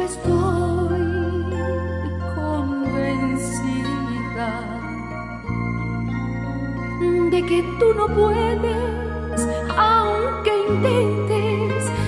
estoy convencida de que tú no puedes, aunque intentes